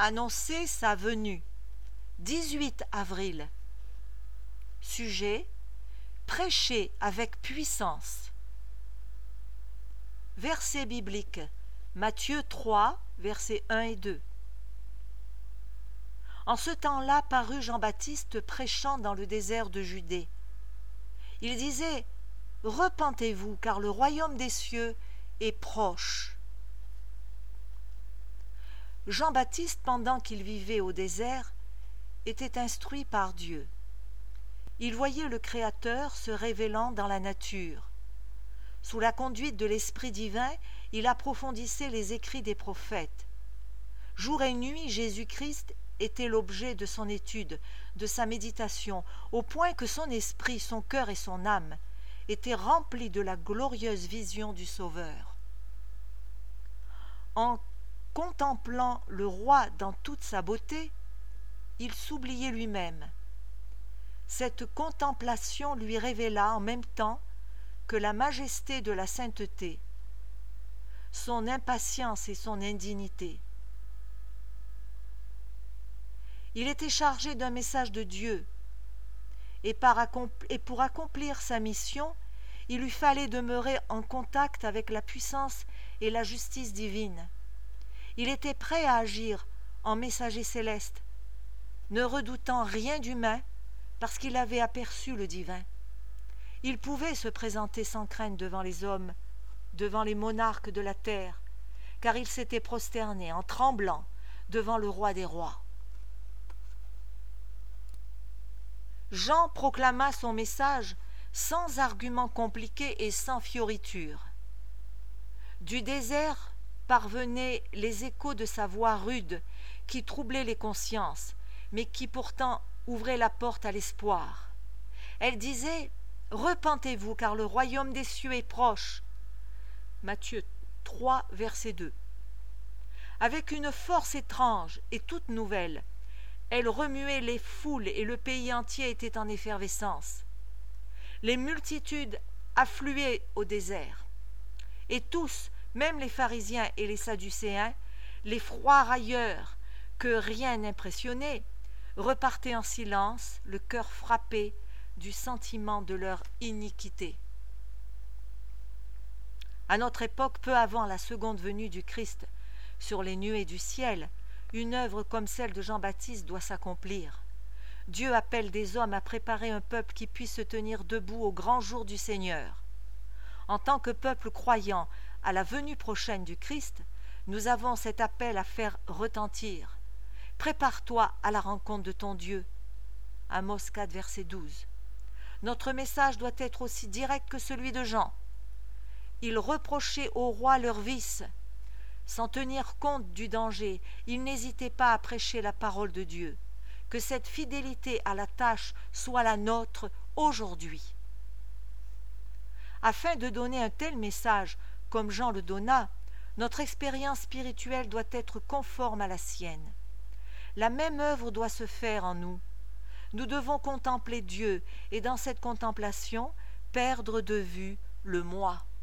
annoncer sa venue. 18 avril. Sujet: prêcher avec puissance. Verset biblique: Matthieu 3, versets 1 et 2. En ce temps-là parut Jean-Baptiste prêchant dans le désert de Judée. Il disait: Repentez-vous, car le royaume des cieux est proche. Jean-Baptiste, pendant qu'il vivait au désert, était instruit par Dieu. Il voyait le Créateur se révélant dans la nature. Sous la conduite de l'Esprit divin, il approfondissait les écrits des prophètes. Jour et nuit, Jésus-Christ était l'objet de son étude, de sa méditation, au point que son esprit, son cœur et son âme étaient remplis de la glorieuse vision du Sauveur. En contemplant le roi dans toute sa beauté, il s'oubliait lui-même. Cette contemplation lui révéla en même temps que la majesté de la sainteté, son impatience et son indignité. Il était chargé d'un message de Dieu, et pour accomplir sa mission, il lui fallait demeurer en contact avec la puissance et la justice divine. Il était prêt à agir en messager céleste, ne redoutant rien d'humain parce qu'il avait aperçu le divin. Il pouvait se présenter sans crainte devant les hommes, devant les monarques de la terre, car il s'était prosterné en tremblant devant le roi des rois. Jean proclama son message sans arguments compliqués et sans fioritures. Du désert parvenaient les échos de sa voix rude qui troublait les consciences, mais qui pourtant ouvrait la porte à l'espoir. Elle disait: « Repentez-vous, car le royaume des cieux est proche. » Matthieu 3, verset 2. Avec une force étrange et toute nouvelle, elle remuait les foules et le pays entier était en effervescence. Les multitudes affluaient au désert. Et tous, même les pharisiens et les sadducéens, les froids railleurs que rien n'impressionnait, repartaient en silence, le cœur frappé du sentiment de leur iniquité. À notre époque, peu avant la seconde venue du Christ, sur les nuées du ciel, une œuvre comme celle de Jean-Baptiste doit s'accomplir. Dieu appelle des hommes à préparer un peuple qui puisse se tenir debout au grand jour du Seigneur. En tant que peuple croyant à la venue prochaine du Christ, nous avons cet appel à faire retentir. Prépare-toi à la rencontre de ton Dieu. Amos 4, verset 12. Notre message doit être aussi direct que celui de Jean. Ils reprochaient au roi leurs vices. Sans tenir compte du danger, ils n'hésitaient pas à prêcher la parole de Dieu. Que cette fidélité à la tâche soit la nôtre aujourd'hui. Afin de donner un tel message, comme Jean le donna, notre expérience spirituelle doit être conforme à la sienne. La même œuvre doit se faire en nous. Nous devons contempler Dieu et dans cette contemplation, perdre de vue le moi.